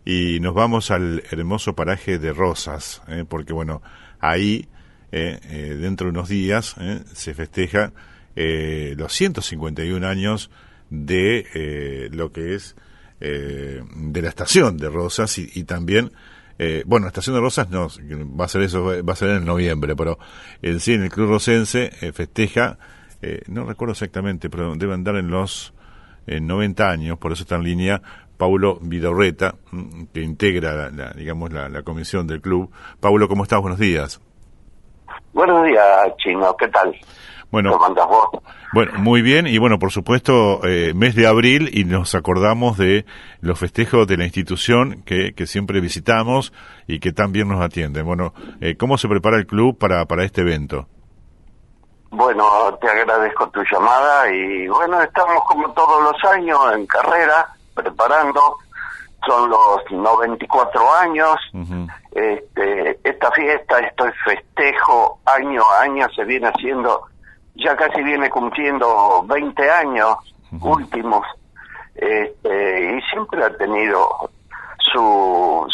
y nos vamos al hermoso paraje de Rosas, porque bueno, ahí dentro de unos días se festeja los 151 años de lo que es de la estación de Rosas y también bueno, la estación de Rosas no va a ser eso, va a ser en noviembre, pero en sí en el Club Rosense festeja, no recuerdo exactamente, pero debe andar en los 90 años, por eso está en línea Paulo Vidorreta, que integra la comisión del club. Paulo, ¿cómo estás? Buenos días. Buenos días, Chino, ¿qué tal? Bueno, ¿Cómo andás vos? Bueno, muy bien, y bueno, por supuesto, mes de abril, y nos acordamos de los festejos de la institución que siempre visitamos y que tan bien nos atienden. Bueno, ¿cómo se prepara el club para este evento? Bueno, te agradezco tu llamada y bueno, estamos como todos los años en carrera, preparando, son los 94 años, esta fiesta, este festejo año a año se viene haciendo, ya casi viene cumpliendo 20 años últimos, y siempre ha tenido su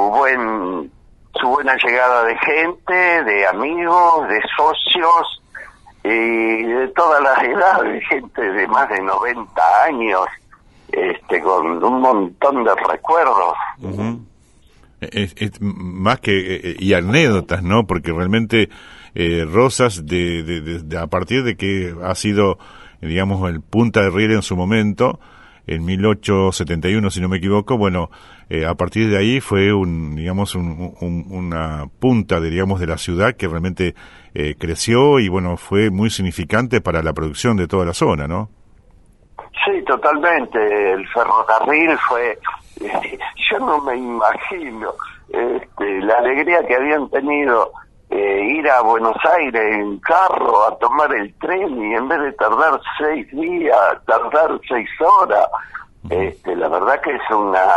buena llegada de gente, de amigos, de socios, y de todas las edades, gente de más de 90 años, con un montón de recuerdos. Es más que y anécdotas, ¿no? Porque realmente Rosas, a partir de que ha sido, digamos, el punta de riel en su momento, en 1871, si no me equivoco, bueno, a partir de ahí fue una punta de la ciudad que realmente creció y bueno, fue muy significante para la producción de toda la zona, ¿no? Sí, totalmente. El ferrocarril fue, yo no me imagino la alegría que habían tenido ir a Buenos Aires en carro a tomar el tren y en vez de tardar 6 días, tardar 6 horas. La verdad que es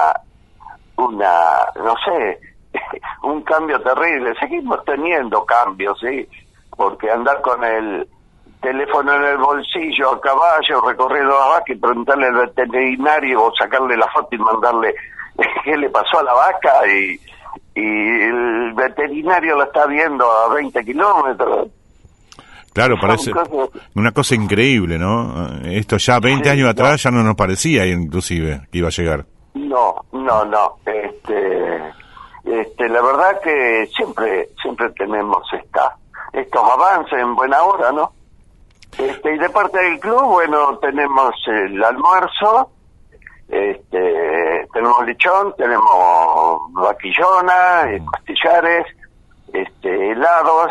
no sé, un cambio terrible. Seguimos teniendo cambios, sí, porque andar con el teléfono en el bolsillo a caballo, recorrer la vaca y preguntarle al veterinario o sacarle la foto y mandarle qué le pasó a la vaca y el veterinario la está viendo a 20 kilómetros. Claro, parece una cosa increíble, ¿no? Esto ya 20 años atrás ya no nos parecía inclusive que iba a llegar. No. La verdad que siempre tenemos estos avances en buena hora, ¿no? Y de parte del club, bueno, tenemos el almuerzo, tenemos lechón, tenemos vaquillona, costillares, helados,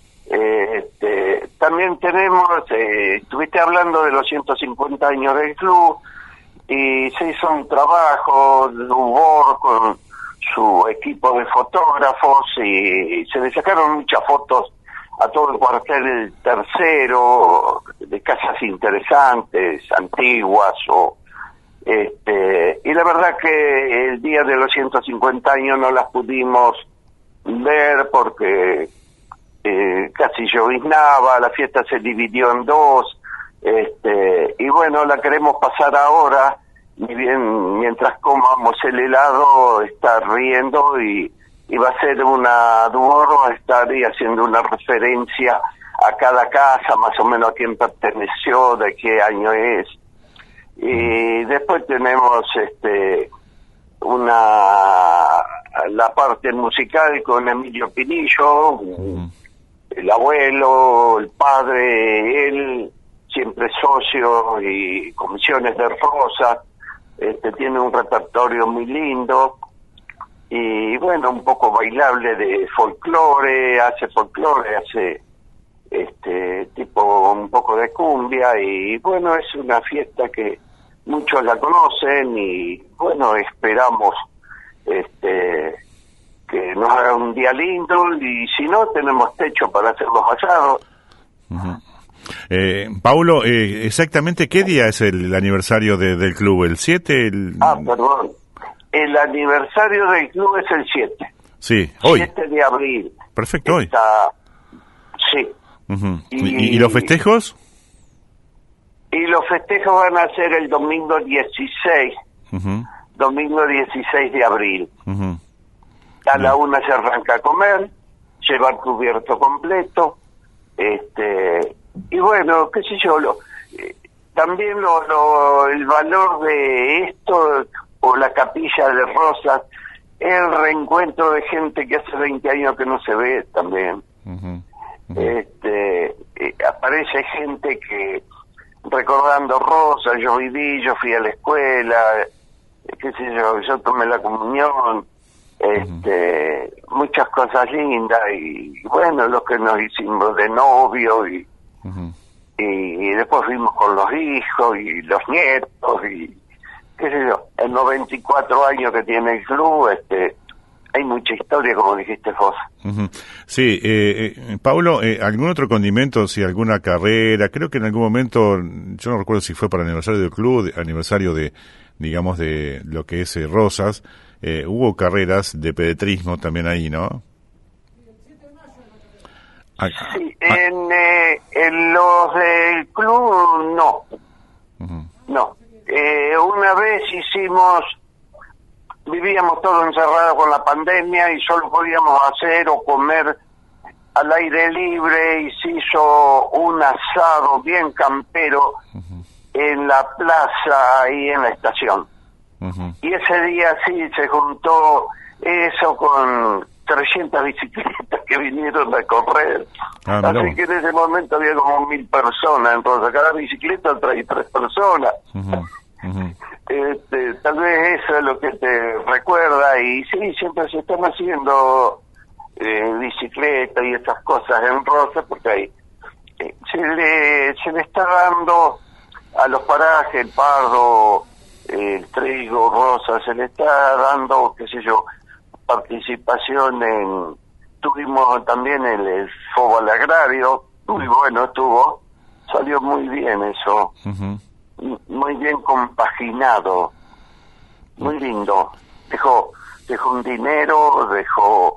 también tenemos, estuviste hablando de los 150 años del club, y se hizo un trabajo de humor con su equipo de fotógrafos y se le sacaron muchas fotos a todo el cuartel tercero, de casas interesantes, antiguas, y la verdad que el día de los 150 años no las pudimos ver porque casi lloviznaba, la fiesta se dividió en dos, y bueno, la queremos pasar ahora, y bien, mientras comamos el helado, estar riendo y va a ser una Duoro, estaría haciendo una referencia a cada casa, más o menos a quién perteneció, de qué año es. Y después tenemos la parte musical con Emilio Pinillo, el abuelo, el padre, él, siempre socio y comisiones de Rosas, tiene un repertorio muy lindo. Y bueno, un poco bailable de folclore, hace tipo un poco de cumbia, y bueno, es una fiesta que muchos la conocen y bueno, esperamos que nos haga un día lindo, y si no, tenemos techo para hacer los asados. Paulo, exactamente ¿qué día es el aniversario del club? ¿El 7? Perdón. El aniversario del club es el 7. Sí, hoy. 7 de abril. Perfecto, hoy. Sí. ¿Y los festejos? Y los festejos van a ser el domingo 16, domingo 16 de abril. Ujú. A la 1 se arranca a comer, llevar cubierto completo, y bueno, qué sé yo, también el valor de esto, o la capilla de Rosas, el reencuentro de gente que hace 20 años que no se ve también. Ujú. Aparece gente que, recordando Rosas, yo fui a la escuela, qué sé yo tomé la comunión, muchas cosas lindas, y bueno, los que nos hicimos de novio, y después fuimos con los hijos y los nietos, y qué sé yo, en 94 años que tiene el club, hay mucha historia, como dijiste vos. Ujú. Sí, Paulo, ¿algún otro condimento, si alguna carrera? Creo que en algún momento, yo no recuerdo si fue para el aniversario del club, aniversario de, digamos, de lo que es Rosas, hubo carreras de pedetrismo también ahí, ¿no? Sí, en los del club no. No. Una vez vivíamos todos encerrados con la pandemia y solo podíamos hacer o comer al aire libre, y se hizo un asado bien campero en la plaza, ahí en la estación. Y ese día sí se juntó eso con 300 bicicletas que vinieron a correr. Así que en ese momento había como 1000 personas, entonces cada bicicleta trae 3 personas. Tal vez eso es lo que te recuerda, y sí, siempre se están haciendo bicicletas y esas cosas en Rosas, porque ahí se le está dando a los parajes, el Pardo, el Trigo, Rosas, se le está dando, qué sé yo, participación tuvimos también el fútbol agrario, muy bueno estuvo, salió muy bien eso, muy bien compaginado, muy lindo, dejó un dinero, dejó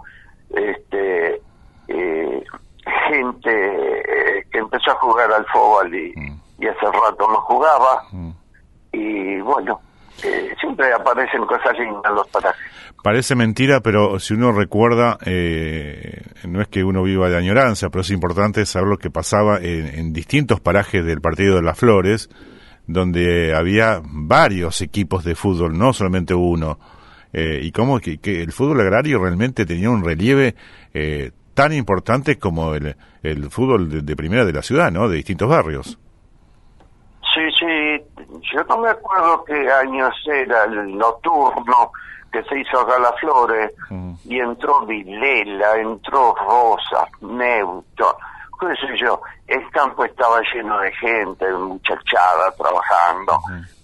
gente que empezó a jugar al fútbol y hace rato no jugaba, y bueno, siempre aparecen cosas lindas en los parajes. Parece mentira, pero si uno recuerda, no es que uno viva de añoranza, pero es importante saber lo que pasaba en distintos parajes del Partido de las Flores, donde había varios equipos de fútbol, no solamente uno, y cómo que el fútbol agrario realmente tenía un relieve tan importante como el fútbol de primera de la ciudad, ¿no? De distintos barrios. Sí, yo no me acuerdo qué años era el nocturno que se hizo acá a Las Flores, y entró Vilela, entró Rosas, Neuton, qué sé yo, el campo estaba lleno de gente, muchachada trabajando,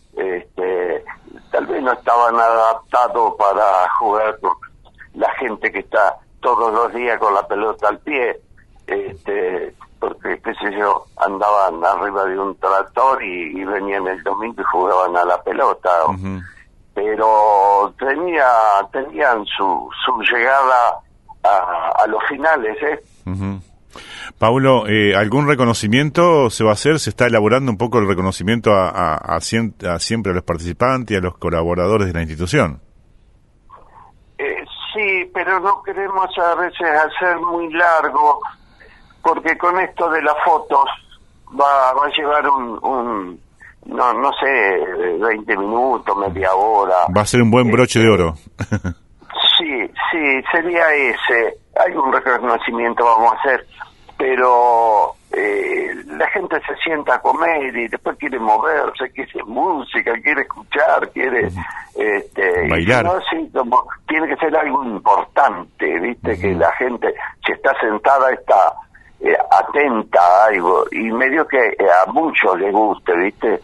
tal vez no estaban adaptados para jugar con la gente que está todos los días con la pelota al pie, porque qué sé yo, andaban arriba de un tractor y venían el domingo y jugaban a la pelota, pero tenían su llegada a los finales, Paulo, ¿algún reconocimiento se va a hacer? ¿Se está elaborando un poco el reconocimiento a siempre a los participantes y a los colaboradores de la institución? Sí, pero no queremos a veces hacer muy largo, porque con esto de las fotos va a llevar no sé, 20 minutos, media hora. Va a ser un buen broche de oro. Sí, sería ese. Algún reconocimiento vamos a hacer, pero la gente se sienta a comer y después quiere moverse, quiere música, quiere escuchar, quiere bailar. ¿no? Sí, como tiene que ser algo importante, ¿viste? Que la gente, si está sentada, está atenta a algo, y medio que a muchos les guste, ¿viste?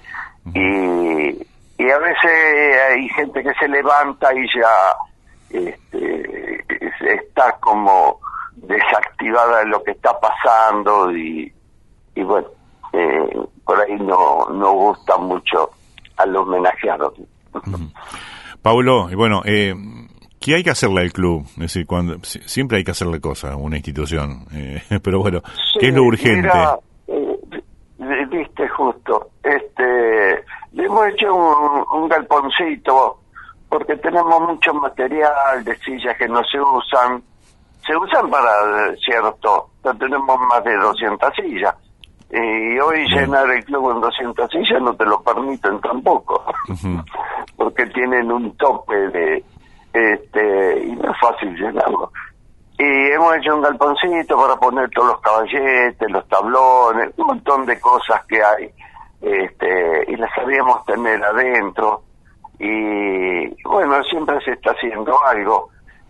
Y a veces hay gente que se levanta y ya está como desactivada de lo que está pasando, y bueno, por ahí no gusta mucho al homenajeado. Paulo, bueno, ¿qué hay que hacerle al club? Es decir, siempre hay que hacerle cosas a una institución, pero bueno, sí, ¿qué es lo urgente? Mira, viste justo, le hemos hecho un galponcito porque tenemos mucho material de sillas que no se usan para cierto, no tenemos más de 200 sillas, y hoy llenar el club en 200 sillas no te lo permiten tampoco, porque tienen un tope de y no es fácil llenarlo. Y hemos hecho un galponcito para poner todos los caballetes, los tablones, un montón de cosas que hay, y las sabíamos tener adentro, y bueno, siempre se está haciendo algo,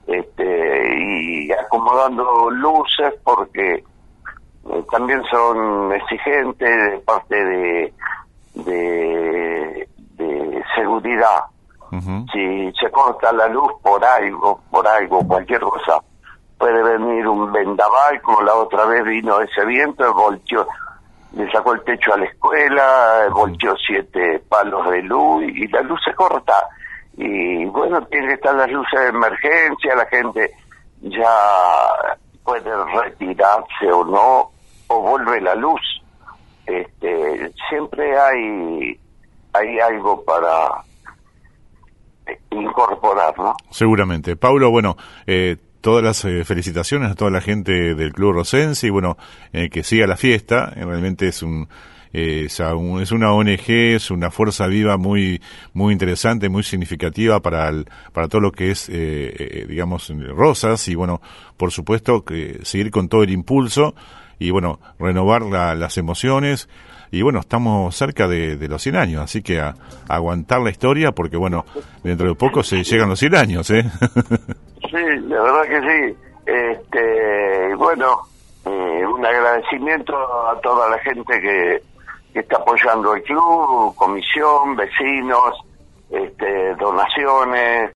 y acomodando luces, porque también son exigentes de parte de seguridad. Si se corta la luz por algo, cualquier cosa, puede venir un vendaval, como la otra vez vino ese viento, volteó, le sacó el techo a la escuela, volteó 7 palos de luz y la luz se corta. Y bueno, tiene que estar las luces de emergencia, la gente ya puede retirarse o no, o vuelve la luz. Siempre hay algo para incorporar, ¿no? Seguramente. Paulo, bueno, todas las felicitaciones a toda la gente del Club Rosense y bueno, que siga la fiesta. Realmente es es una ONG, es una fuerza viva muy interesante, muy significativa para todo lo que es, digamos, Rosas, y bueno, por supuesto que seguir con todo el impulso y bueno, renovar las emociones. Y bueno, estamos cerca de los 100 años, así que a aguantar la historia, porque bueno, dentro de poco se llegan los 100 años, ¿eh? Sí, la verdad que sí. Bueno, un agradecimiento a toda la gente que está apoyando el club, comisión, vecinos, donaciones.